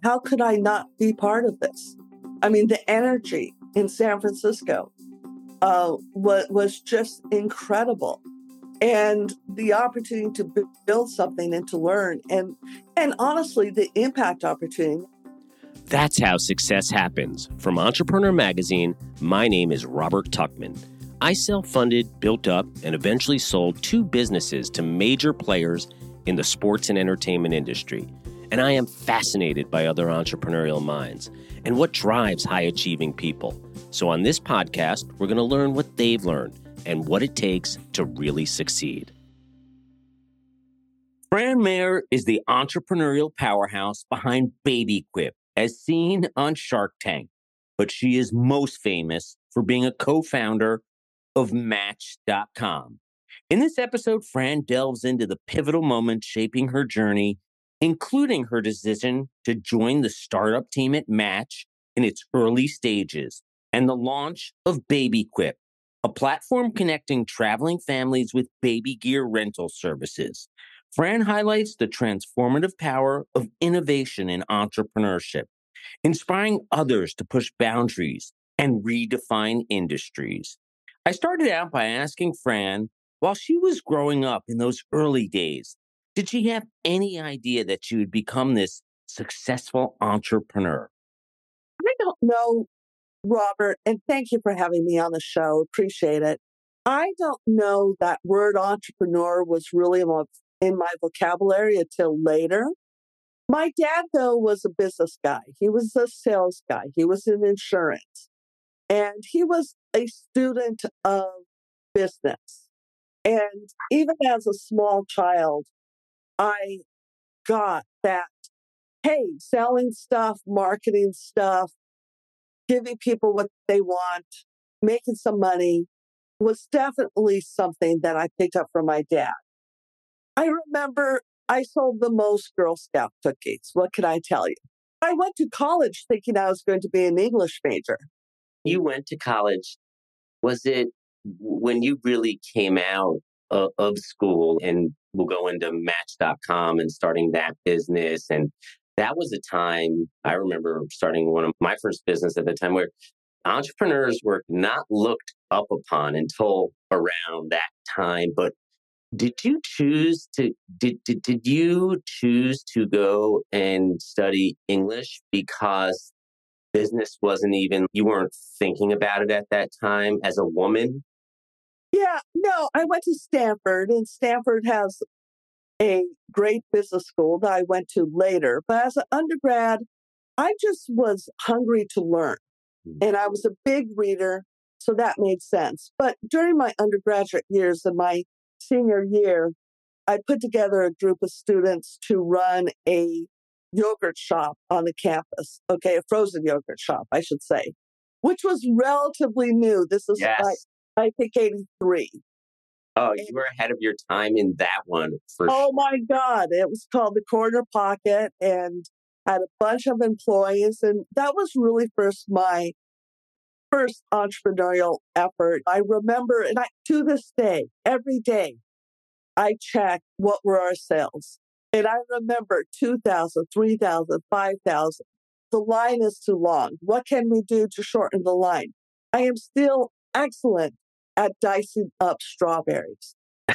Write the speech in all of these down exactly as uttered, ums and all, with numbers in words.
how could I not be part of this? I mean, the energy in San Francisco uh, was, was just incredible. And the opportunity to b- build something and to learn. And, and honestly, the impact opportunity. That's how success happens. From Entrepreneur Magazine, my name is Robert Tuckman. I self-funded, built up, and eventually sold two businesses to major players in the sports and entertainment industry. And I am fascinated by other entrepreneurial minds and what drives high-achieving people. So on this podcast, we're going to learn what they've learned and what it takes to really succeed. Fran Mayer is the entrepreneurial powerhouse behind BabyQuip, as seen on Shark Tank. But she is most famous for being a co-founder of Match dot com. In this episode, Fran delves into the pivotal moments shaping her journey, including her decision to join the startup team at Match in its early stages and the launch of BabyQuip, a platform connecting traveling families with baby gear rental services. Fran highlights the transformative power of innovation in entrepreneurship, inspiring others to push boundaries and redefine industries. I started out by asking Fran, while she was growing up in those early days, did she have any idea that she would become this successful entrepreneur? I don't know, Robert, and thank you for having me on the show. Appreciate it. I don't know that word entrepreneur was really in my vocabulary until later. My dad, though, was a business guy. He was a sales guy. He was in insurance. And he was a student of business. And even as a small child, I got that, hey, selling stuff, marketing stuff, giving people what they want, making some money was definitely something that I picked up from my dad. I remember I sold the most Girl Scout cookies. What can I tell you? I went to college thinking I was going to be an English major. You went to college. Was it when you really came out of, of school, and we'll go into Match dot com and starting that business? And that was a time, I remember starting one of my first business at the time where entrepreneurs were not looked up upon until around that time. But did you choose to, did, did, did you choose to go and study English because business wasn't even, you weren't thinking about it at that time as a woman? Yeah, no, I went to Stanford, and Stanford has a great business school that I went to later. But as an undergrad, I just was hungry to learn. And I was a big reader, so that made sense. But during my undergraduate years and my senior year, I put together a group of students to run a yogurt shop on the campus. Okay, a frozen yogurt shop, I should say, which was relatively new. This is, Yes. like, I think, eighty-three. Oh, you were ahead of your time in that one, for Oh sure. my God. It was called the Corner Pocket and had a bunch of employees. And that was really first my first entrepreneurial effort. I remember, and I, to this day, every day, I check what were our sales. And I remember two thousand, three thousand, five thousand. The line is too long. What can we do to shorten the line? I am still excellent at dicing up strawberries.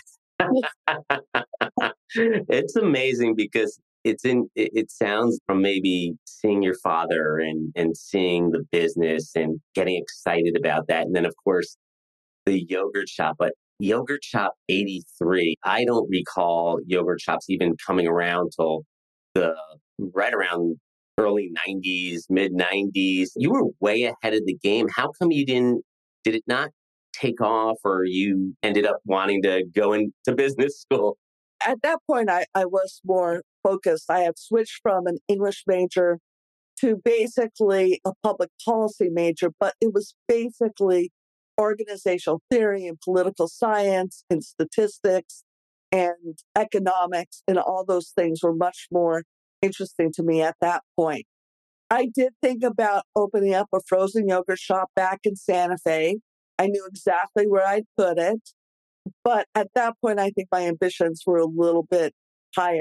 It's amazing because it's in, it, it sounds from maybe seeing your father and, and seeing the business and getting excited about that. And then, of course, the yogurt shop. But Yogurt Shop eighty-three, I don't recall yogurt shops even coming around till the right around early nineties, mid nineties. You were way ahead of the game. How come you didn't, did it not take off, or you ended up wanting to go into business school? At that point, I, I was more focused. I had switched from an English major to basically a public policy major, but it was basically organizational theory and political science and statistics and economics, and all those things were much more interesting to me at that point. I did think about opening up a frozen yogurt shop back in Santa Fe. I knew exactly where I'd put it. But at that point, I think my ambitions were a little bit higher.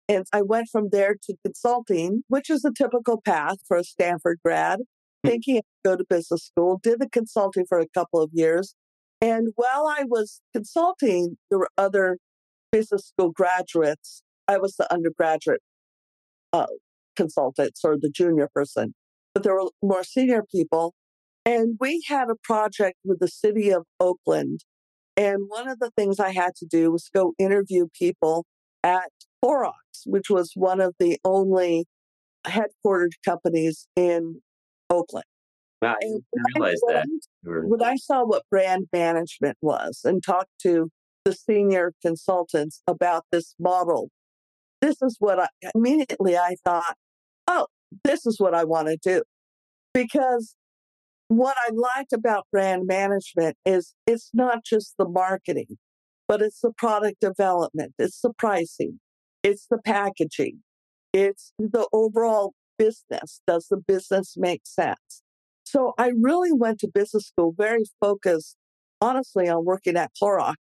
And I went from there to consulting, which is a typical path for a Stanford grad, thinking I'd go to business school, did the consulting for a couple of years. And while I was consulting, there were other business school graduates. I was the undergraduate uh, consultants or the junior person, but there were more senior people. And we had a project with the city of Oakland. And one of the things I had to do was go interview people at Clorox, which was one of the only headquartered companies in Oakland. Wow, I And didn't when I, realize when that. I- You were- when I saw what brand management was and talked to the senior consultants about this model, this is what I immediately I thought, oh, this is what I want to do. Because what I liked about brand management is it's not just the marketing, but it's the product development, it's the pricing, it's the packaging, it's the overall business. Does the business make sense? So I really went to business school very focused, honestly, on working at Clorox.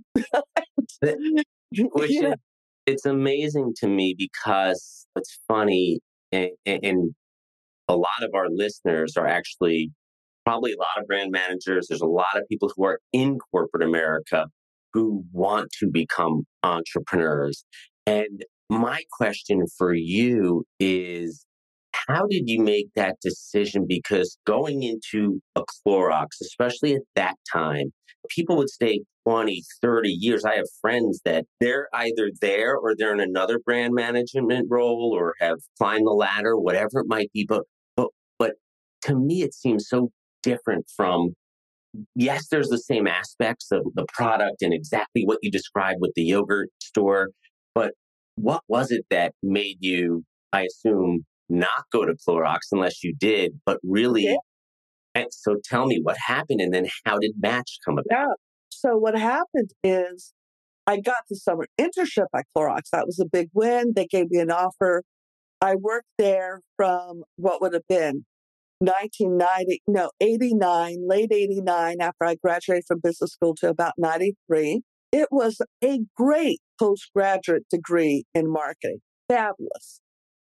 Which You know, is, it's amazing to me because it's funny, and, and a lot of our listeners are actually probably a lot of brand managers. There's a lot of people who are in corporate America who want to become entrepreneurs. And my question for you is, how did you make that decision? Because going into a Clorox, especially at that time, people would stay twenty, thirty years. I have friends that they're either there or they're in another brand management role or have climbed the ladder, whatever it might be. But, but, but to me, it seems so different from, yes, there's the same aspects of the product and exactly what you described with the yogurt store. But what was it that made you, I assume, not go to Clorox unless you did, but yeah, really? And so tell me what happened and then how did Match come about? yeah. So what happened is I got the summer internship at Clorox. That was a big win. They gave me an offer. I worked there from what would have been nineteen ninety, no, eighty-nine, late eighty-nine, after I graduated from business school to about ninety-three. It was a great postgraduate degree in marketing, fabulous,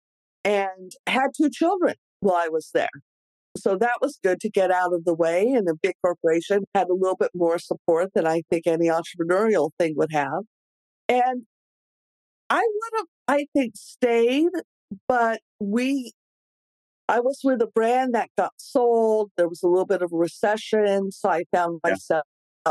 and had two children while I was there. So that was good to get out of the way. And a big corporation had a little bit more support than I think any entrepreneurial thing would have. And I would have, I think, stayed, but we I was with a brand that got sold. There was a little bit of a recession, so I found Yeah. myself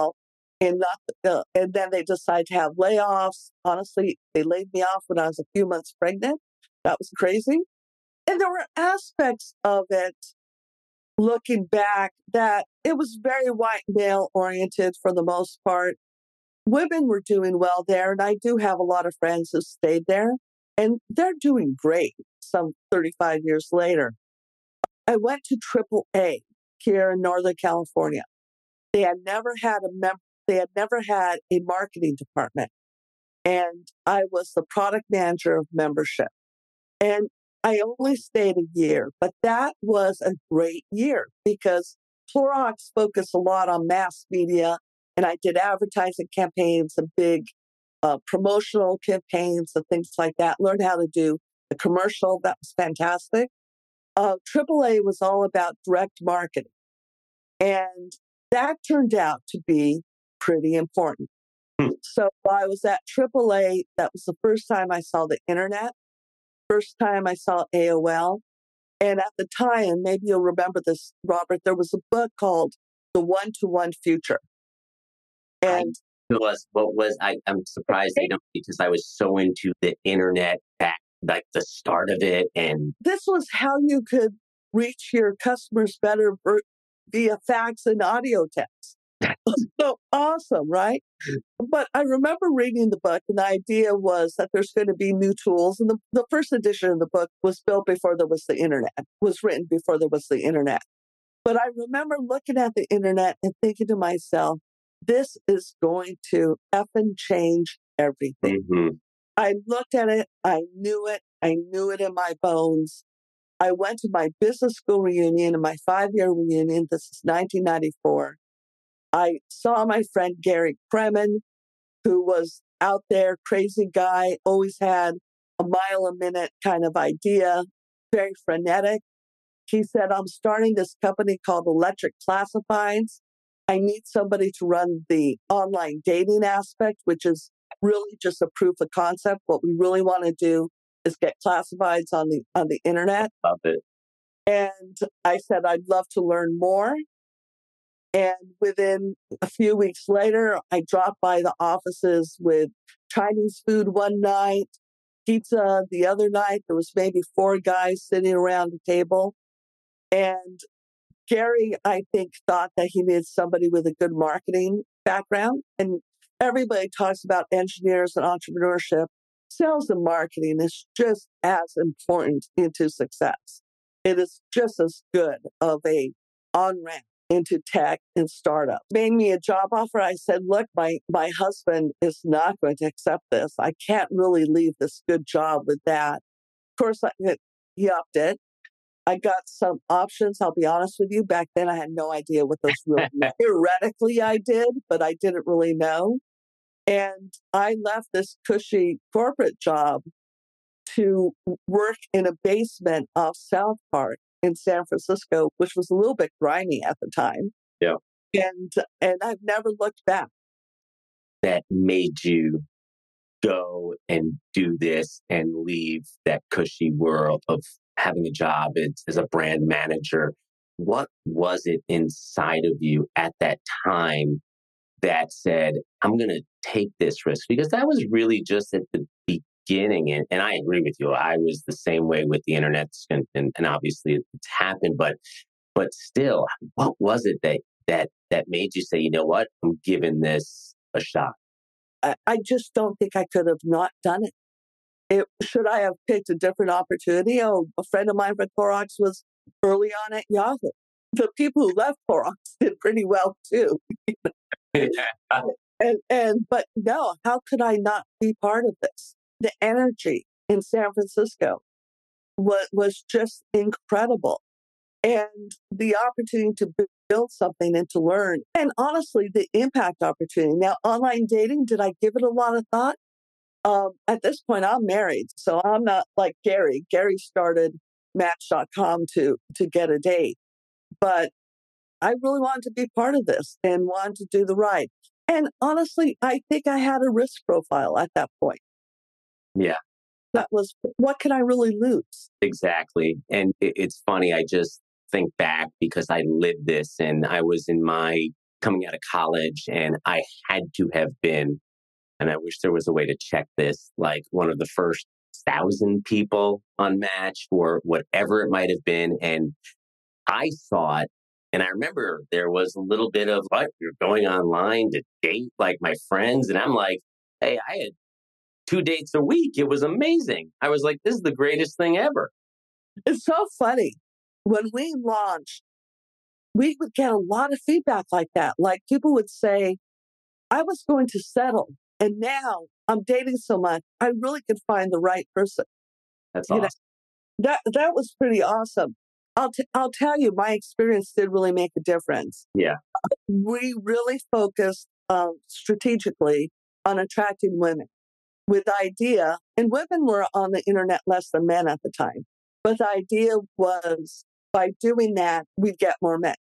in not, uh, and then they decided to have layoffs. Honestly, they laid me off when I was a few months pregnant. That was crazy. And there were aspects of it, looking back, that it was very white male oriented for the most part. Women were doing well there, and I do have a lot of friends who stayed there, and they're doing great some thirty-five years later. I went to triple A here in Northern California. They had never had a mem- they had never had a marketing department. And I was the product manager of membership. And I only stayed a year, but that was a great year because Clorox focused a lot on mass media, and I did advertising campaigns and big uh, promotional campaigns and things like that. Learned how to do the commercial. That was fantastic. Uh, triple A was all about direct marketing. And that turned out to be pretty important. Hmm. So while I was at triple A, that was the first time I saw the internet, first time I saw A O L. And at the time, maybe you'll remember this, Robert, there was a book called The One to One Future. I And was what was I, I'm surprised they don't because I was so into the internet back like the start of it and this was how you could reach your customers better ver- via fax and audio text. So awesome, right? But I remember reading the book, and the idea was that there's going to be new tools. And the, the first edition of the book was built before there was the internet, was written before there was the internet. But I remember looking at the internet and thinking to myself, this is going to effing change everything. Mhm. I looked at it, I knew it, I knew it in my bones. I went to my business school reunion and my five year reunion. This is nineteen ninety-four. I saw my friend Gary Kremen, who was out there, crazy guy, always had a mile a minute kind of idea, very frenetic. He said, I'm starting this company called Electric Classifieds. I need somebody to run the online dating aspect, which is really just a proof of concept. What we really want to do is get classifieds on the on the internet. Love it. And I said, I'd love to learn more. And within a few weeks later, I dropped by the offices with Chinese food one night, pizza the other night. There was maybe four guys sitting around the table. And Gary, I think, thought that he needed somebody with a good marketing background. And everybody talks about engineers and entrepreneurship. Sales and marketing is just as important into success. It is just as good of a on-ramp into tech and startup. Made me a job offer. I said, look, my, my husband is not going to accept this. I can't really leave this good job with that. Of course, I, he upped it. I got some options. I'll be honest with you. Back then, I had no idea what those really were. Theoretically, I did, but I didn't really know. And I left this cushy corporate job to work in a basement of South Park in San Francisco, which was a little bit grimy at the time. Yeah. And and I've never looked back. That made you go and do this and leave that cushy world of having a job as, as a brand manager. What was it inside of you at that time that said, I'm going to take this risk? Because that was really just at the beginning. And, and I agree with you. I was the same way with the internet, and, and, and obviously it's happened, but but still, what was it that that that made you say, you know what, I'm giving this a shot? I, I just don't think I could have not done it. It, should I have picked a different opportunity? Oh, a friend of mine from Clorox was early on at Yahoo. The people who left Clorox did pretty well too. and and but no, how could I not be part of this? The energy in San Francisco was was just incredible, and the opportunity to build something and to learn, and honestly, the impact opportunity. Now, online dating, did I give it a lot of thought? Um, at this point, I'm married, so I'm not like Gary. Gary started Match dot com to to get a date, but I really wanted to be part of this and wanted to do the right. And honestly, I think I had a risk profile at that point. Yeah. That was, what can I really lose? Exactly. And it, it's funny, I just think back because I lived this and I was in my coming out of college and I had to have been, and I wish there was a way to check this, like one of the first thousand people on Match or whatever it might have been. And I saw it. And I remember there was a little bit of, what, you're going online to date like my friends. And I'm like, hey, I had two dates a week. It was amazing. I was like, this is the greatest thing ever. It's so funny. When we launched, we would get a lot of feedback like that. Like people would say, I was going to settle, and now I'm dating so much, I really could find the right person. That's You know, awesome. that that was pretty awesome. I'll t- I'll tell you, my experience did really make a difference. Yeah. We really focused um, strategically on attracting women with the idea, and women were on the internet less than men at the time. But the idea was by doing that, we'd get more men.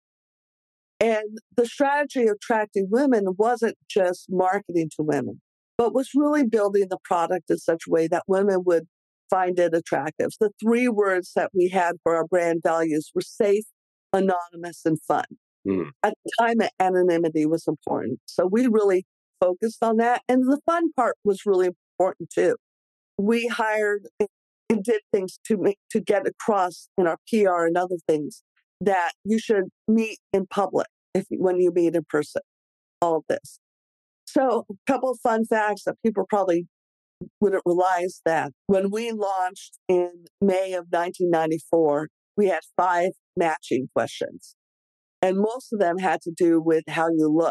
And the strategy of attracting women wasn't just marketing to women, but was really building the product in such a way that women would find it attractive. The three words that we had for our brand values were safe, anonymous, and fun. Mm. At the time, anonymity was important. So we really focused on that. And the fun part was really important too. We hired and did things to make, to get across in our P R and other things that you should meet in public if when you meet in person. All of this. So a couple of fun facts that people probably wouldn't realize, that when we launched in May of nineteen ninety-four, we had five matching questions. And most of them had to do with how you look.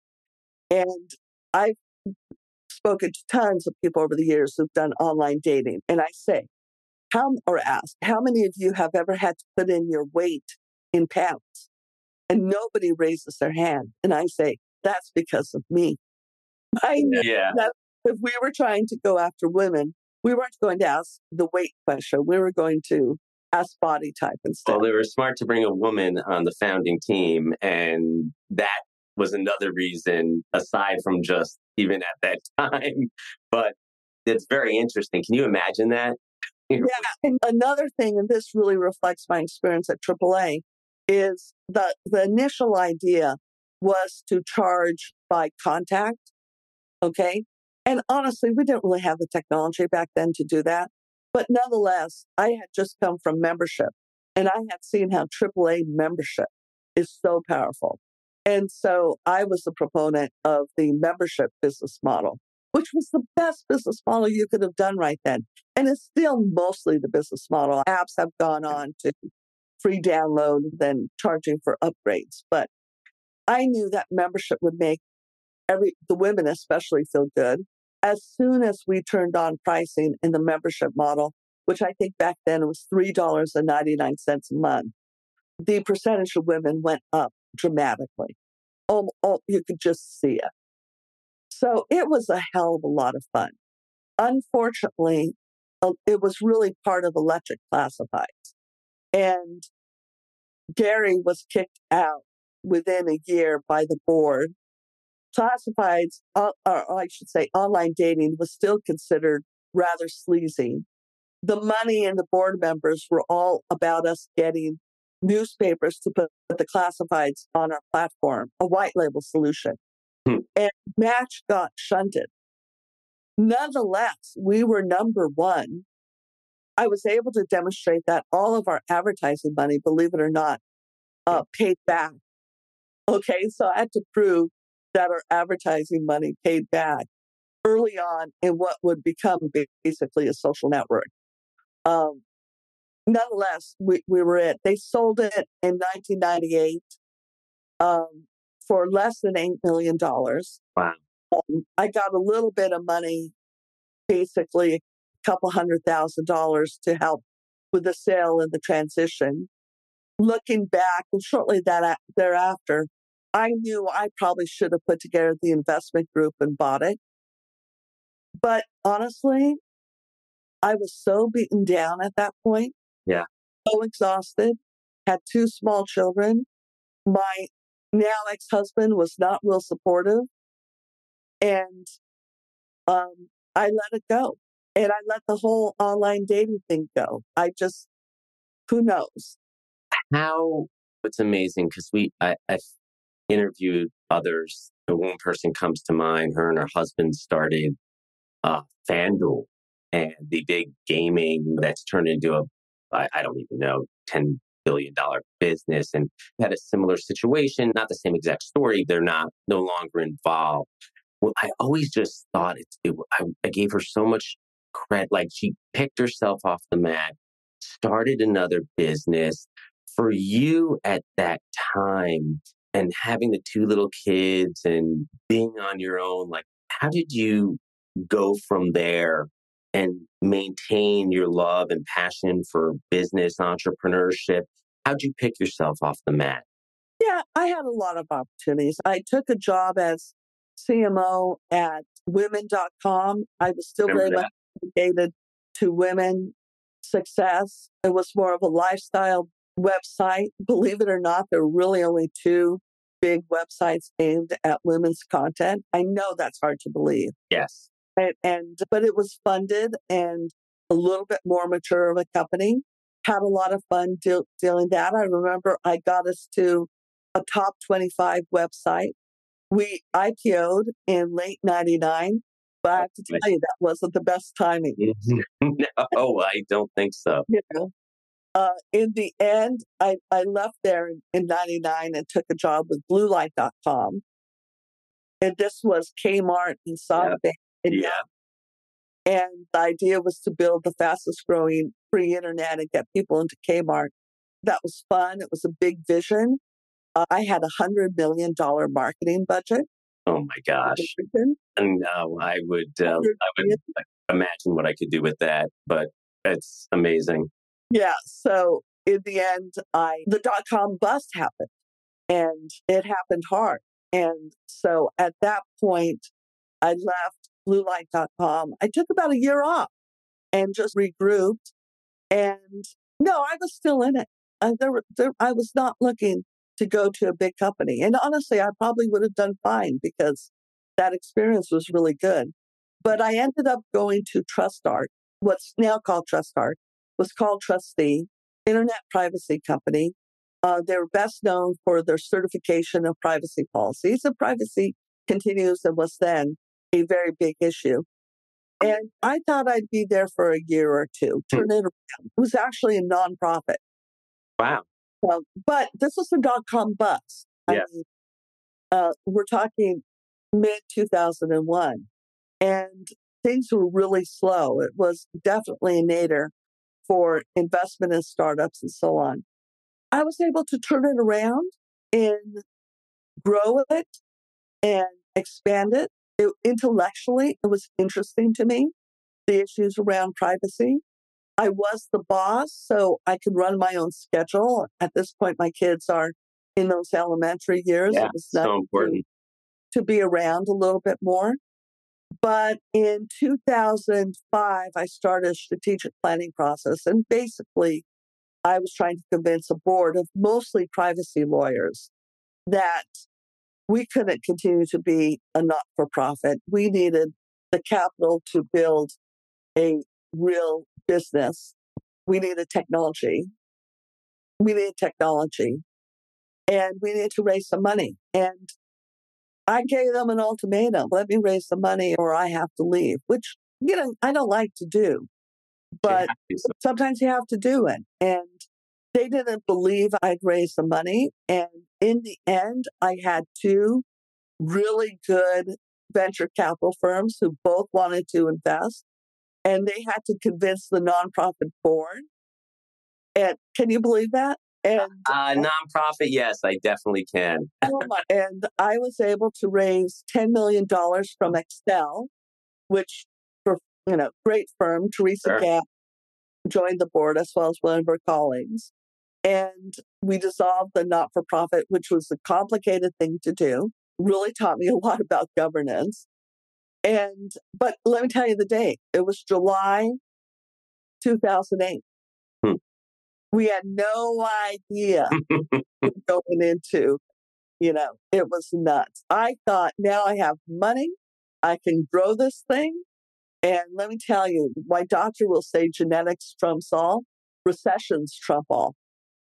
And I've spoken to tons of people over the years who've done online dating. And I say, how, or ask, how many of you have ever had to put in your weight in pounds? And nobody raises their hand. And I say, that's because of me. I knew Yeah. that if we were trying to go after women, We weren't going to ask the weight question. We were going to ask body type instead. Well, they were smart to bring a woman on the founding team, and that was another reason, aside from just even at that time. But it's very interesting. Can you imagine that? Yeah, and another thing, and this really reflects my experience at triple A, is the the initial idea was to charge by contact. Okay. And honestly, we didn't really have the technology back then to do that. But nonetheless, I had just come from membership and I had seen how triple A membership is so powerful. And so I was the proponent of the membership business model, which was the best business model you could have done right then. And it's still mostly the business model. Apps have gone on to free download, then charging for upgrades. But I knew that membership would make every the women especially feel good. As soon as we turned on pricing in the membership model, which I think back then was three dollars and ninety-nine cents a month, the percentage of women went up dramatically. Oh, oh, you could just see it. So it was a hell of a lot of fun. Unfortunately, uh, it was really part of electric classifieds. And Gary was kicked out within a year by the board. Classifieds, uh, or I should say online dating, was still considered rather sleazy. The money and the board members were all about us getting newspapers to put the classifieds on our platform, a white label solution. Hmm. And Match got shunted. Nonetheless, we were number one. I was able to demonstrate that all of our advertising money, believe it or not, uh, paid back. Okay, so I had to prove that our advertising money paid back early on in what would become basically a social network. Um, nonetheless, we, we were it. They sold it in nineteen ninety-eight um, for less than eight million dollars. Wow. Um, I got a little bit of money, basically a couple hundred thousand dollars to help with the sale and the transition. Looking back, and shortly that thereafter, I knew I probably should have put together the investment group and bought it. But honestly, I was so beaten down at that point, Yeah. so exhausted, had two small children. My now ex-husband was not real supportive. And um, I let it go. And I let the whole online dating thing go. I just, who knows? How it's amazing because we I, I've interviewed others. The one person comes to mind. Her and her husband started uh, FanDuel, and the big gaming that's turned into a I, I don't even know ten billion dollar business, and had a similar situation. Not the same exact story. They're not no longer involved. Well, I always just thought it. it I, I gave her so much credit. Like she picked herself off the mat, started another business. For you at that time, and having the two little kids and being on your own, like how did you go from there and maintain your love and passion for business entrepreneurship? How'd you pick yourself off the mat? Yeah, I had a lot of opportunities. I took a job as C M O at women dot com. I was still Remember very much that? dedicated to women success. It was more of a lifestyle website. Believe it or not, there were really only two big websites aimed at women's content. I know that's hard to believe. Yes. And, and but it was funded and a little bit more mature of a company. Had a lot of fun deal, dealing that. I remember I got us to a top twenty-five website. We I P O'd in late ninety-nine, but I have to tell you that wasn't the best timing. No, I don't think so. You know, uh, in the end, I, I left there in, in ninety-nine and took a job with blue light dot com. And this was Kmart in South Bay. Yeah. And the idea was to build the fastest growing free internet and get people into Kmart. That was fun. It was a big vision. Uh, I had a hundred million dollar marketing budget. Oh my gosh. And no, I would, uh, I would imagine what I could do with that, but it's amazing. Yeah. So in the end, I the dot com bust happened, and it happened hard. And so at that point, I left blue light dot com. I took about a year off. and just regrouped. And no, I was still in it. Uh, there, were- there, I was not looking to go to a big company. And honestly, I probably would have done fine because that experience was really good. But I ended up going to TrustArt, what's now called TrustArt, was called Trustee, internet privacy company. Uh, they were best known for their certification of privacy policies, and privacy continues and was then a very big issue. And I thought I'd be there for a year or two, turn it around. It was actually a nonprofit. Wow. Um, but this was the dot com bust. I Yes. mean, uh, we're talking mid two thousand one, and things were really slow. It was definitely a nadir for investment in startups and so on. I was able to turn it around and grow it and expand it. It intellectually, it was interesting to me, the issues around privacy. I was the boss, so I could run my own schedule. At this point, my kids are in those elementary years. Yeah. It was nice So important. to, to be around a little bit more. But in two thousand five, I started a strategic planning process. And basically, I was trying to convince a board of mostly privacy lawyers that we couldn't continue to be a not for profit. We needed the capital to build a real business. We needed technology. We needed technology. And we needed to raise some money. And I gave them an ultimatum: let me raise the money or I have to leave, which, you know, I don't like to do, but sometimes you have to do it. And they didn't believe I'd raise the money. And in the end, I had two really good venture capital firms who both wanted to invest. And they had to convince the nonprofit board. And can you believe that? And Uh, nonprofit, yes, I definitely can. oh my, and I was able to raise ten million dollars from Excel, which, for you know, great firm. Teresa Sure. Gapp joined the board as well as one of her colleagues. And we dissolved the not for profit, which was a complicated thing to do. Really taught me a lot about governance. And, but let me tell you the date. It was July two thousand eight. Hmm. We had no idea going into, you know, it was nuts. I thought, now I have money, I can grow this thing. And let me tell you, my doctor will say genetics trumps all, recessions trump all.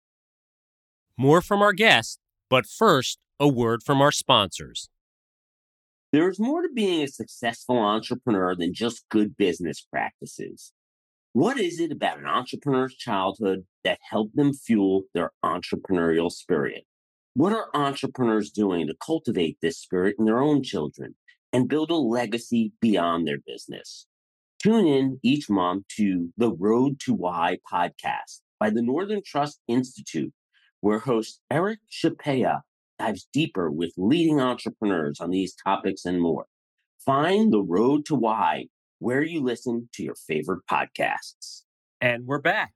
More from our guest, but first, a word from our sponsors. There's more to being a successful entrepreneur than just good business practices. What is it about an entrepreneur's childhood that helped them fuel their entrepreneurial spirit? What are entrepreneurs doing to cultivate this spirit in their own children and build a legacy beyond their business? Tune in each month to the Road to Why podcast by the Northern Trust Institute, where host Eric Shapea dives deeper with leading entrepreneurs on these topics and more. Find the Road to Why where you listen to your favorite podcasts. And we're back.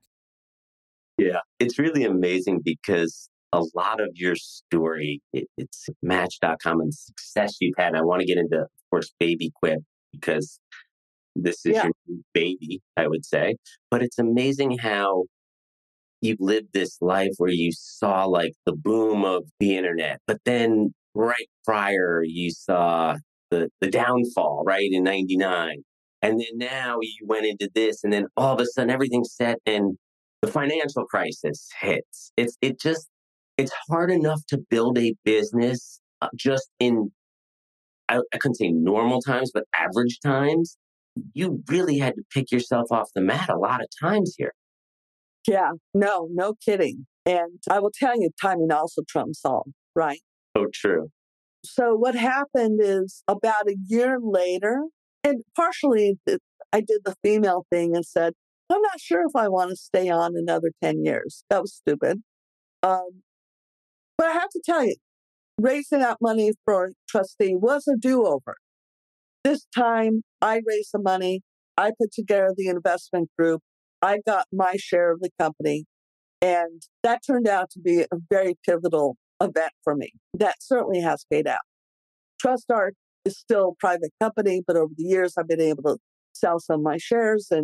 Yeah, it's really amazing because a lot of your story, it, it's Match dot com and success you've had. And I want to get into, of course, BabyQuip because this is Yeah. your new baby, I would say. But it's amazing how you've lived this life where you saw like the boom of the internet, but then right prior you saw the, the downfall, right, in ninety-nine. And then now you went into this, and then all of a sudden everything's set and the financial crisis hits. It's it just it's hard enough to build a business uh, just in I, I couldn't say normal times, but average times. You really had to pick yourself off the mat a lot of times here. Yeah, no, no kidding. And I will tell you, timing also trumps all, right? Oh, true. So what happened is about a year later, and partially th- I did the female thing and said, I'm not sure if I want to stay on another ten years. That was stupid. Um, but I have to tell you, raising that money for trustee was a do-over. This time I raised the money. I put together the investment group. I got my share of the company. And that turned out to be a very pivotal event for me. That certainly has paid out. TrustArt is still a private company, but over the years, I've been able to sell some of my shares and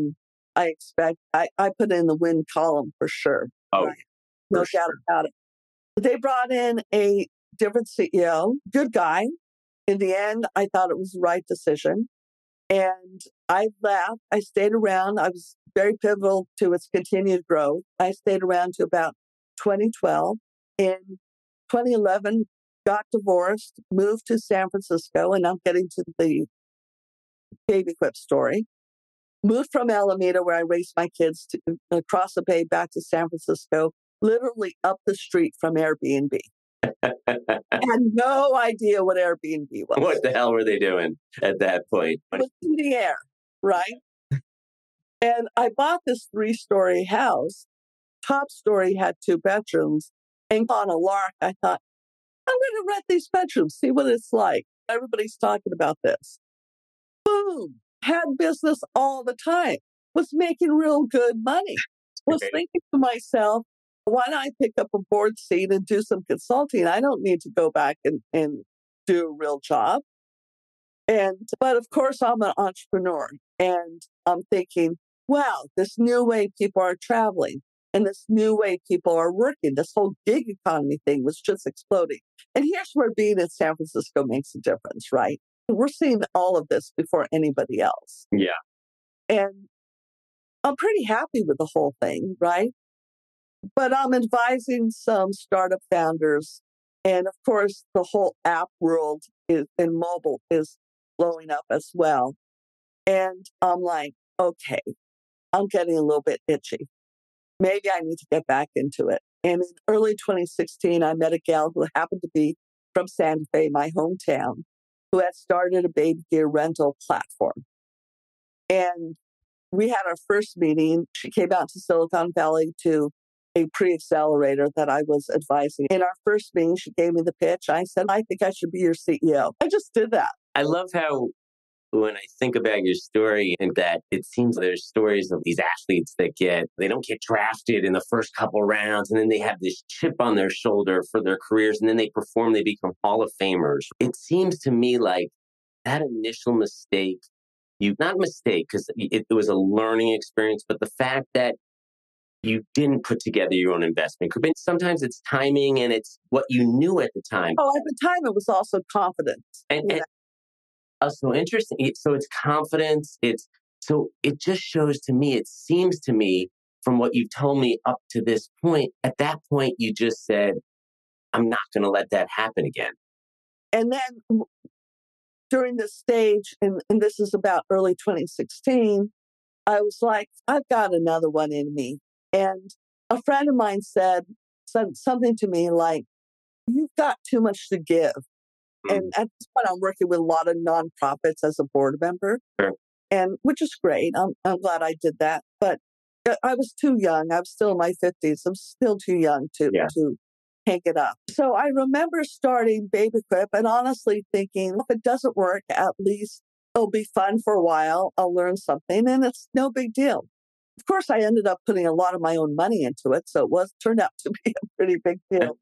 I expect, I, I put in the win column for sure. Oh, right? No doubt sure. about it. They brought in a different C E O, good guy. In the end, I thought it was the right decision. And I left. I stayed around. I was very pivotal to its continued growth. I stayed around to about twenty twelve. In twenty eleven, got divorced, moved to San Francisco, and I'm getting to the BabyQuip story. Moved from Alameda, where I raised my kids, to across the bay back to San Francisco, literally up the street from Airbnb. Had no idea what Airbnb was. What the hell were they doing at that point? It was in the air, right? And I bought this three-story house. Top story had two bedrooms. And on a lark, I thought, I'm going to rent these bedrooms, see what it's like. Everybody's talking about this. Boom. Had business all the time. Was making real good money. Was thinking to myself, why not pick up a board seat and do some consulting? I don't need to go back and, and do a real job. And, but of course, I'm an entrepreneur and I'm thinking, wow, this new way people are traveling and this new way people are working, this whole gig economy thing was just exploding. And here's where being in San Francisco makes a difference, right? We're seeing all of this before anybody else. Yeah. And I'm pretty happy with the whole thing, right? But I'm advising some startup founders. And of course, the whole app world is, in mobile is blowing up as well. And I'm like, okay, I'm getting a little bit itchy. Maybe I need to get back into it. And in early twenty sixteen, I met a gal who happened to be from Santa Fe, my hometown, who had started a baby gear rental platform. And we had our first meeting. She came out to Silicon Valley to a pre-accelerator that I was advising. In our first meeting, she gave me the pitch. I said, I think I should be your C E O. I just did that. I love how when I think about your story and that it seems there's stories of these athletes that get, they don't get drafted in the first couple rounds and then they have this chip on their shoulder for their careers and then they perform, they become Hall of Famers. It seems to me like that initial mistake, you not a mistake because it, it was a learning experience, but the fact that you didn't put together your own investment. Sometimes it's timing and it's what you knew at the time. Oh, at the time it was also confidence. And, and oh, so interesting. So it's confidence. It's so it just shows to me, it seems to me from what you've told me up to this point, at that point, you just said, I'm not going to let that happen again. And then during this stage, and, and this is about early twenty sixteen, I was like, I've got another one in me. And a friend of mine said, said something to me like, you've got too much to give. Mm. And at this point, I'm working with a lot of nonprofits as a board member, sure. and which is great. I'm, I'm glad I did that. But I was too young. I was still in my fifties. I'm still too young to, yeah. to hang it up. So I remember starting BabyQuip and honestly thinking, if it doesn't work, at least it'll be fun for a while. I'll learn something and it's no big deal. Of course, I ended up putting a lot of my own money into it. So it was turned out to be a pretty big deal.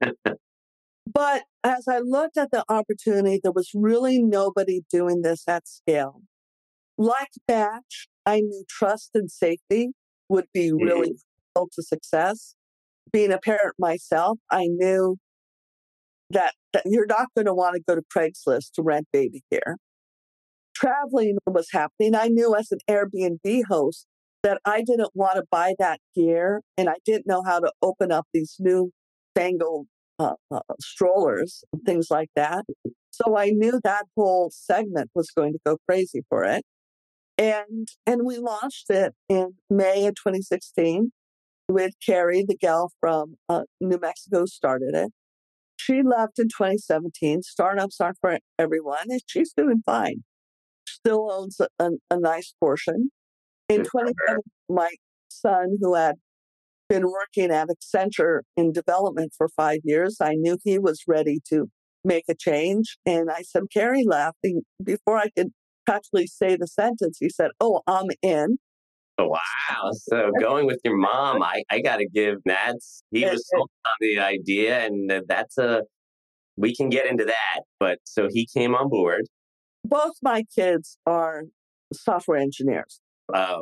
But as I looked at the opportunity, there was really nobody doing this at scale. Like Batch, I knew trust and safety would be really critical to success. Being a parent myself, I knew that, that you're not going to want to go to Craigslist to rent baby gear. Traveling was happening. I knew as an Airbnb host that I didn't want to buy that gear, and I didn't know how to open up these new fangled uh, uh, strollers and things like that. So I knew that whole segment was going to go crazy for it. And and we launched it in May of twenty sixteen with Carrie, the gal from uh, New Mexico, started it. She left in twenty seventeen. Startups aren't for everyone, and she's doing fine. Still owns a, a, a nice portion. In twenty seventeen, my son, who had been working at Accenture in development for five years, I knew he was ready to make a change. And I said, Carrie left. And before I could actually say the sentence, he said, oh, I'm in. Oh, wow. So going with your mom, I, I got to give Mads, he was sold on the idea. And that's a, we can get into that. But so he came on board. Both my kids are software engineers. Oh.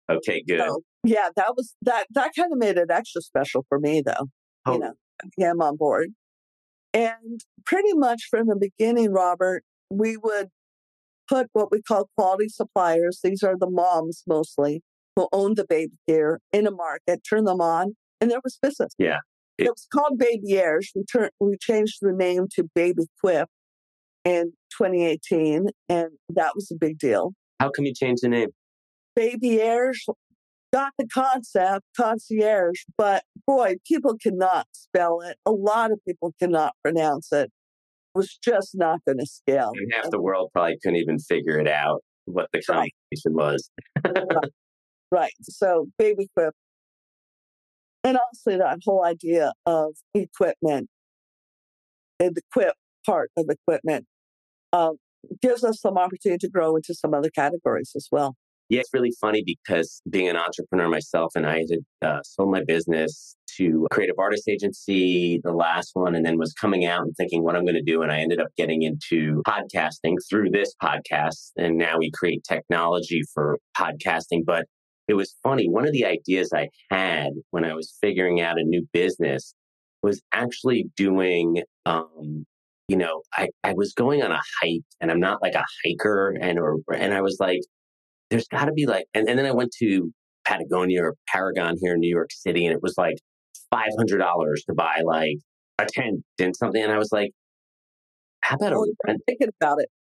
Okay, good. So, yeah, that was that that kind of made it extra special for me though, you Oh, know, him on board. And pretty much from the beginning, Robert, we would put what we call quality suppliers. These are the moms mostly who own the baby gear in a market, turn them on, and there was business. yeah. It It, was called Baby Airs. We turned we changed the name to Baby Quip in twenty eighteen, and that was a big deal. how come you changed the name? Baby Airs got the concept, concierge, but boy, people cannot spell it. A lot of people cannot pronounce it. It was just not going to scale. And half And- the world probably couldn't even figure it out what the Right. combination was. Right. So Baby Quip. And honestly, that whole idea of equipment and the quip part of equipment um, gives us some opportunity to grow into some other categories as well. Yeah, it's really funny because being an entrepreneur myself, and I had uh, sold my business to a creative artist agency, the last one, and then was coming out and thinking what I'm going to do. And I ended up getting into podcasting through this podcast. And now we create technology for podcasting. But it was funny. One of the ideas I had when I was figuring out a new business was actually doing, um, you know, I, I was going on a hike, and I'm not like a hiker. And, or, and I was like, there's got to be like, and, and then I went to Patagonia or Paragon here in New York City, and it was like five hundred dollars to buy like a tent and something. And I was like, how about a Oh, rent? thinking about it.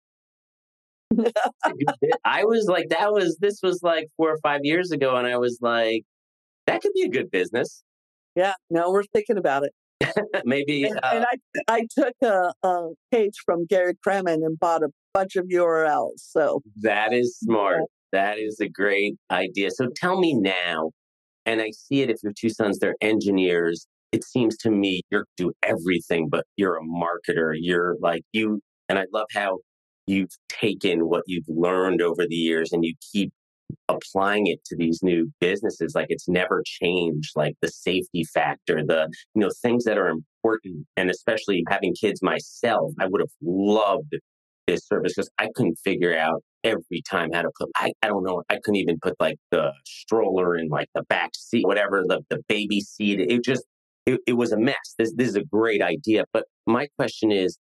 I was like, that was, this was like four or five years ago. And I was like, that could be a good business. Yeah, no, we're thinking about it. Maybe, And, uh, and I, I took a, a page from Gary Kremen and bought a bunch of U R Ls. So that is smart. That is a great idea. So tell me now, and I see it if your two sons, they're engineers. It seems to me you're do everything, but you're a marketer. You're like you, and I love how you've taken what you've learned over the years and you keep applying it to these new businesses. Like it's never changed, like the safety factor, the, you know, things that are important. And especially having kids myself, I would have loved this service because I couldn't figure out every time how to put, I, I don't know, I couldn't even put like the stroller in like the back seat, whatever, the, the baby seat. It just, it, it was a mess. This, this is a great idea. But my question is,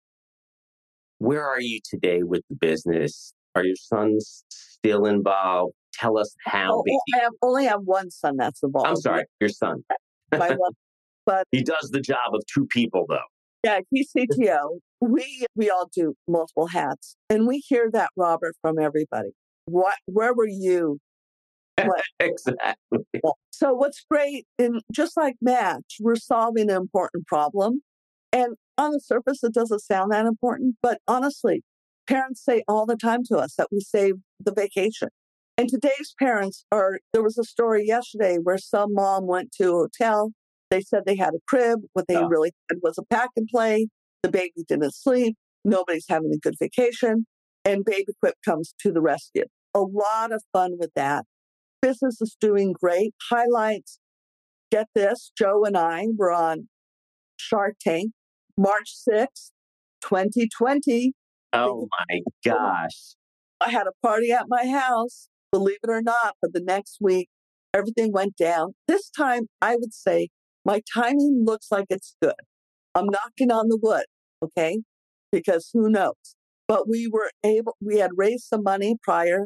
where are you today with the business? Are your sons still involved? Tell us how. oh, Baby, I have, only have one son that's involved. I'm sorry, your son. My one, but He does the job of two people though. yeah, he's C T O. We we all do multiple hats, and we hear that, Robert, from everybody. What? Where were you? What? Exactly. So what's great, and just like Match, we're solving an important problem, and on the surface, it doesn't sound that important, but honestly, parents say all the time to us that we save the vacation. And today's parents are. There was a story yesterday where some mom went to a hotel. They said they had a crib. What they Oh. really had was a pack and play. The baby didn't sleep. Nobody's having a good vacation. And Baby Quip comes to the rescue. A lot of fun with that. Business is doing great. Highlights, get this, Joe and I were on Shark Tank, March sixth, twenty twenty. Oh my gosh. I had a party at my house, believe it or not, for the next week. Everything went down. This time, I would say my timing looks like it's good. I'm knocking on the wood, okay? Because who knows? But we were able, we had raised some money prior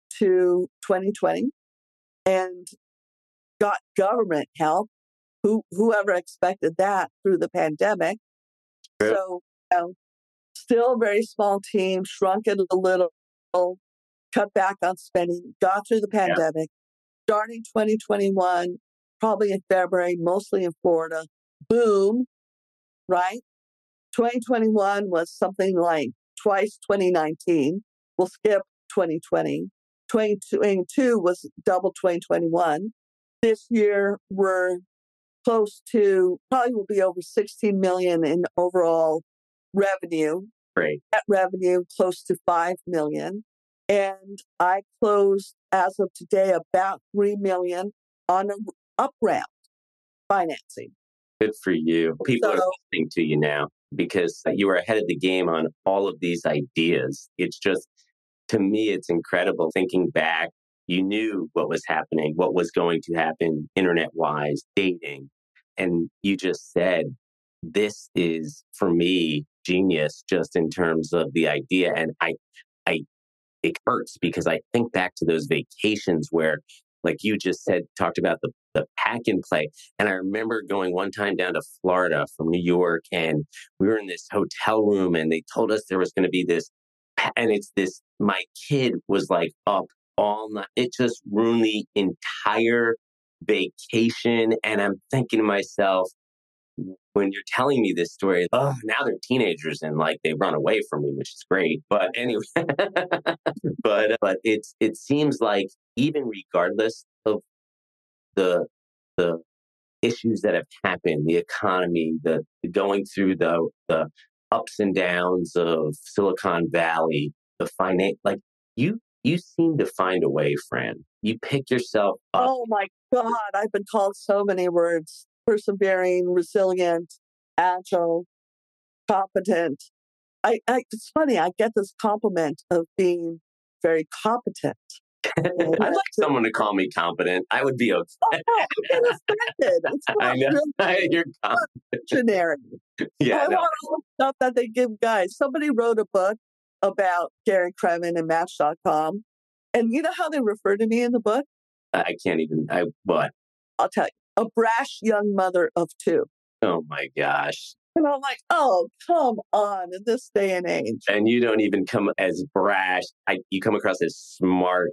to twenty twenty and got government help. Who, whoever expected that through the pandemic. True. So, you know, still a very small team, shrunk it a little, cut back on spending, got through the pandemic. Starting twenty twenty-one, probably in February, mostly in Florida. Boom, right? twenty twenty-one was something like twice twenty nineteen. We'll skip twenty twenty. twenty twenty-two was double twenty twenty-one. This year, we're close to, probably will be over sixteen million in overall revenue. Great. Net revenue close to five million. And I closed as of today about three million on an up round financing. Good for you. People are So- listening to you now because you were ahead of the game on all of these ideas. It's just, to me, it's incredible thinking back You knew what was happening, what was going to happen internet-wise, dating. And you just said, this is, for me, genius just in terms of the idea. And I, I, it hurts because I think back to those vacations where, like you just said, talked about the, the pack and play. And I remember going one time down to Florida from New York, and we were in this hotel room and they told us there was going to be this, and it's this, my kid was like up all night. It just ruined the entire vacation. And I'm thinking to myself, when you're telling me this story, oh, now they're teenagers and like they run away from me, which is great. But anyway, but but it's it seems like even regardless of the the issues that have happened, the economy, the, the going through the the ups and downs of Silicon Valley, the finance, like you you seem to find a way, Fran. You pick yourself up. Oh my God, I've been called so many words: persevering, resilient, agile, competent. I, I it's funny, I get this compliment of being very competent. And I'd I like someone to call me competent. I would be okay. Oh, no, I get offended. It's I not know. really You're competent. dictionary. Yeah, I no. want all the stuff that they give guys. Somebody wrote a book about Gary Kremen and Match dot com. And you know how they refer to me in the book? I can't even. I what? I'll tell you. A brash young mother of two. Oh my gosh. And I'm like, oh, come on, in this day and age. And you don't even come as brash. I, you come across as smart.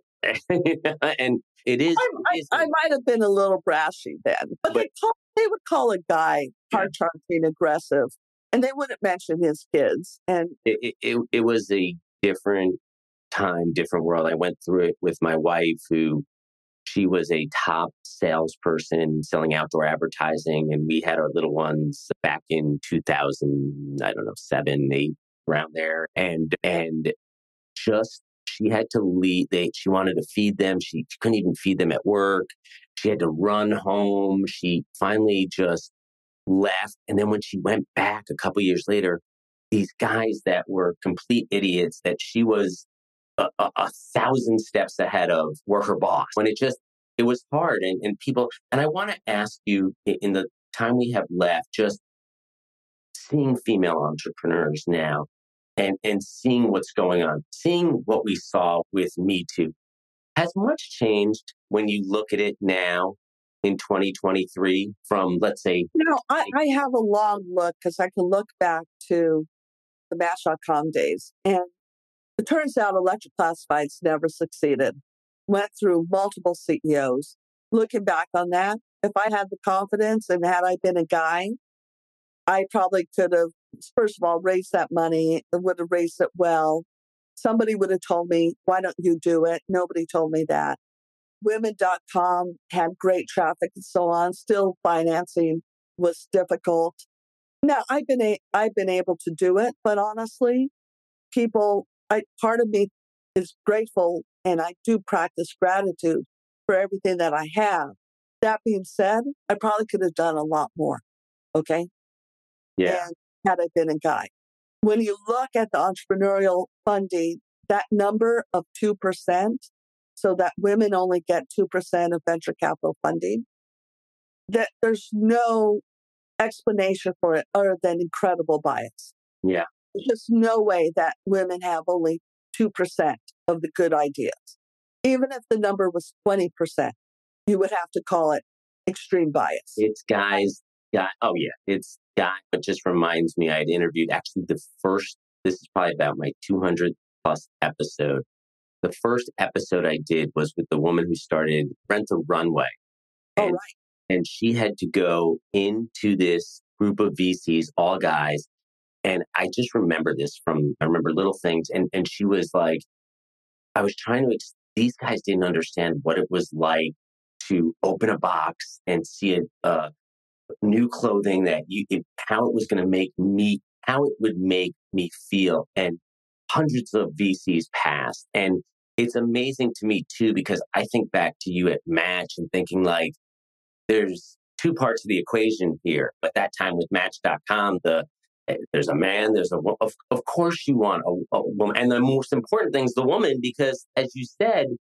And it is. I, it is I, I might have been a little brashy then, but, But- they, call, they would call a guy hard charging, aggressive, and they wouldn't mention his kids. And it, it, it, it was a different time, different world. I went through it with my wife, who she was a top salesperson selling outdoor advertising. And we had our little ones back in two thousand, I don't know, seven, eight, around there. And, and just, she had to leave. They, she wanted to feed them. She, she couldn't even feed them at work. She had to run home. She finally just left. And then when she went back a couple years later, these guys that were complete idiots that she was a, a, a thousand steps ahead of were her boss. When it just, it was hard. And, and people, and I want to ask you in, in the time we have left, just seeing female entrepreneurs now and, and seeing what's going on, seeing what we saw with Me Too. Has much changed when you look at it now in twenty twenty-three from, let's say, you know, I, I have a long look because I can look back to the Match dot com days. And it turns out Electric Classifieds never succeeded. Went through multiple C E Os. Looking back on that, if I had the confidence and had I been a guy, I probably could have, first of all, raised that money and would have raised it well. Somebody would have told me, why don't you do it? Nobody told me that. Women dot com had great traffic and so on. Still, financing was difficult. Now, I've been a, I've been able to do it, but honestly, people, I, part of me is grateful, and I do practice gratitude for everything that I have. That being said, I probably could have done a lot more. Okay. yeah, And had I been a guy. When you look at the entrepreneurial funding, that number of two percent, so that women only get two percent of venture capital funding, that there's no explanation for it other than incredible bias. yeah, There's just no way that women have only two percent of the good ideas. Even if the number was twenty percent, you would have to call it extreme bias. it's guys. Yeah, oh yeah, it's guy. It just reminds me, I had interviewed actually the first. This is probably about my two hundred plus episode. The first episode I did was with the woman who started Rent the Runway. Oh, And, right. and she had to go into this group of V Cs, all guys. And I just remember this from, I remember little things. And, and she was like, I was trying to, ex- these guys didn't understand what it was like to open a box and see a, uh, new clothing that you, it, how it was going to make me, how it would make me feel. And hundreds of V Cs passed. And it's amazing to me too, because I think back to you at Match and thinking like, there's two parts of the equation here. But that time with Match dot com, the there's a man, there's a wo- of, of course you want a, a woman. And the most important thing is the woman, because as you said,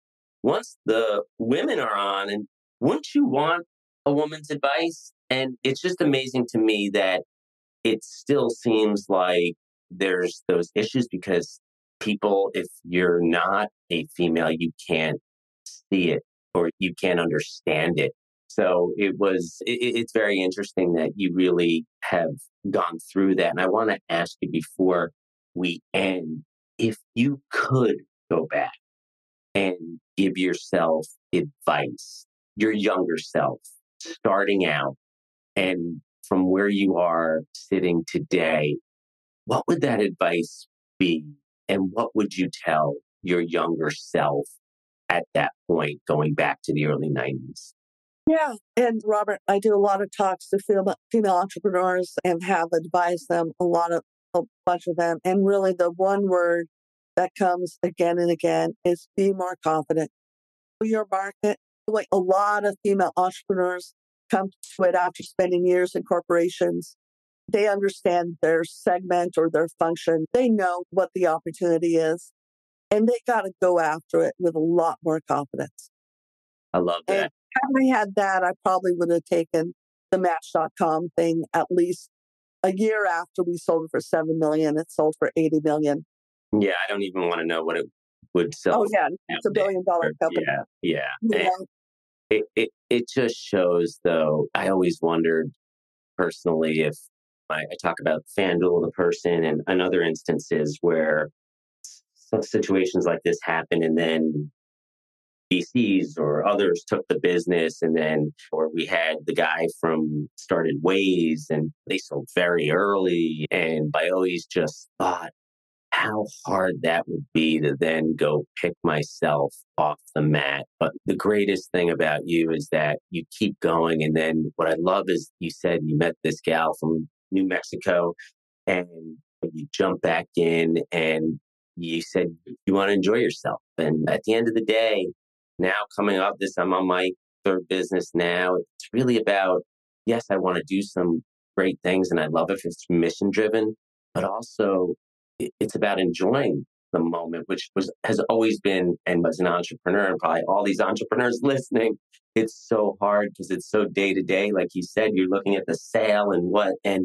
once the women are on, and wouldn't you want a woman's advice? And it's just amazing to me that it still seems like there's those issues because people, if you're not a female, you can't see it or you can't understand it. So it was, it, it's very interesting that you really have gone through that. And I want to ask you before we end, if you could go back and give yourself advice, your younger self, starting out, and from where you are sitting today, what would that advice be? And what would you tell your younger self at that point, going back to the early nineties? Yeah. And Robert, I do a lot of talks to female, female entrepreneurs and have advised them, a lot of, a bunch of them. And really the one word that comes again and again is be more confident. Your market, like a lot of female entrepreneurs come to it after spending years in corporations. They understand their segment or their function. They know what the opportunity is, and they got to go after it with a lot more confidence. I love that. And had I had that, I probably would have taken the Match dot com thing at least a year after we sold it for seven million dollars. It sold for eighty million dollars. Yeah, I don't even want to know what it would sell. Oh, yeah, it's a billion dollar company. Yeah, yeah. yeah. It, it, it just shows, though, I always wondered personally if I, I talk about FanDuel, the person, and, and other instances where some situations like this happen and then V Cs or others took the business, and then, or we had the guy from started Waze and they sold very early. And I always just thought how hard that would be to then go pick myself off the mat. But the greatest thing about you is that you keep going. And then what I love is you said you met this gal from New Mexico and you jump back in and you said you want to enjoy yourself. And at the end of the day, now coming off this, I'm on my third business now. It's really about, yes, I want to do some great things and I love it if it's mission driven, but also it's about enjoying the moment, which was has always been, and as an entrepreneur, and probably all these entrepreneurs listening, it's so hard because it's so day to day. Like you said, you're looking at the sale and what, and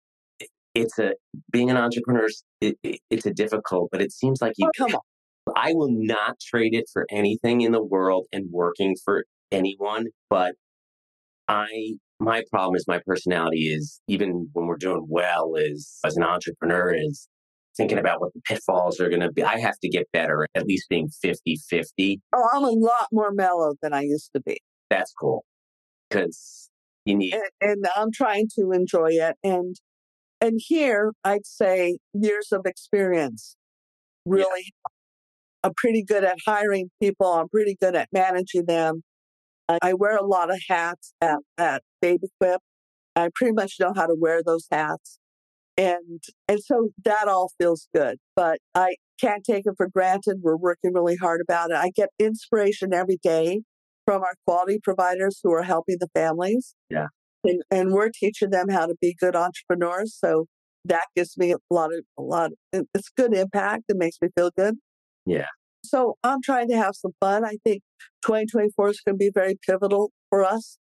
it's a, being an entrepreneur, it, it, it's a difficult, but it seems like you, oh, come on. I will not trade it for anything in the world and working for anyone, but I, my problem is my personality is, even when we're doing well, is as an entrepreneur is thinking about what the pitfalls are going to be. I have to get better at least being fifty-fifty. Oh, I'm a lot more mellow than I used to be. That's cool. Because you need... And, and I'm trying to enjoy it. And and here, I'd say years of experience. Really, yeah. I'm pretty good at hiring people. I'm pretty good at managing them. I, I wear a lot of hats at, at BabyQuip. I pretty much know how to wear those hats. And and so that all feels good, but I can't take it for granted. We're working really hard about it. I get inspiration every day from our quality providers who are helping the families. Yeah. And, and we're teaching them how to be good entrepreneurs. So that gives me a lot of, a lot of, it's good impact. It makes me feel good. Yeah. So I'm trying to have some fun. I think twenty twenty-four is going to be very pivotal for us.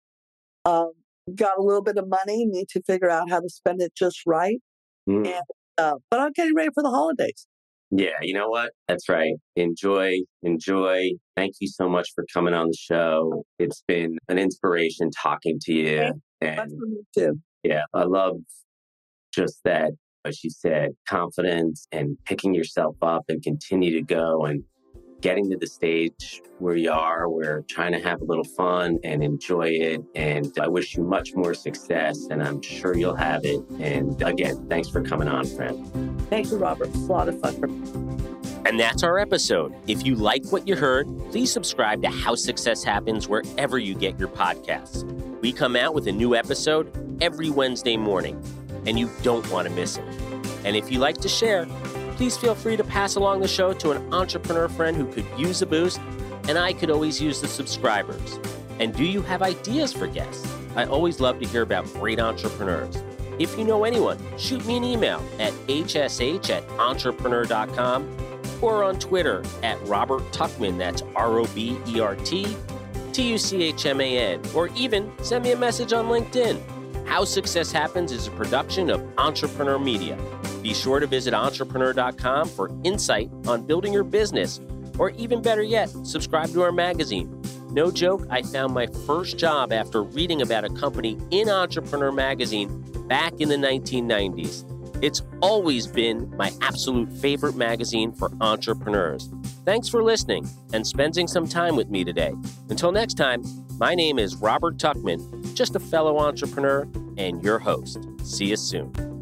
Um, got a little bit of money, need to figure out how to spend it just right. Mm. And, uh, but I'm getting ready for the holidays. Yeah, you know what? That's right. Enjoy, enjoy. Thank you so much for coming on the show. It's been an inspiration talking to you. Okay. And that's for me too. Yeah, I love just that, as you said, confidence and picking yourself up and continue to go and getting to the stage where you are, where trying to have a little fun and enjoy it. And I wish you much more success, and I'm sure you'll have it. And again, thanks for coming on, friend. Thank you, Robert. It's a lot of fun for me. And that's our episode. If you like what you heard, please subscribe to How Success Happens wherever you get your podcasts. We come out with a new episode every Wednesday morning, and you don't want to miss it. And if you like to share, please feel free to pass along the show to an entrepreneur friend who could use a boost, and I could always use the subscribers. And do you have ideas for guests? I always love to hear about great entrepreneurs. If you know anyone, shoot me an email at h s h at entrepreneur dot com or on Twitter at Robert Tuchman, that's R O B E R T, T U C H M A N, or even send me a message on LinkedIn. How Success Happens is a production of Entrepreneur Media. Be sure to visit entrepreneur dot com for insight on building your business, or even better yet, subscribe to our magazine. No joke, I found my first job after reading about a company in Entrepreneur Magazine back in the nineteen nineties. It's always been my absolute favorite magazine for entrepreneurs. Thanks for listening and spending some time with me today. Until next time, my name is Robert Tuchman, just a fellow entrepreneur and your host. See you soon.